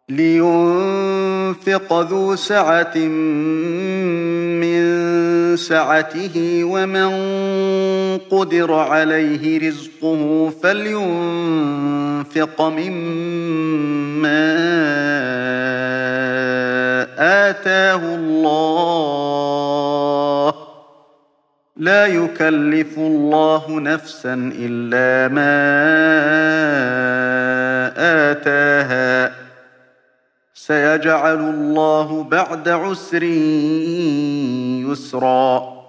لينفق ذو سعة من سعته ومن قدر عليه رزقه فلينفق مما آتاه الله لا يكلف الله نفسا إلا ما آتاها سيجعل الله بعد عسر يسرا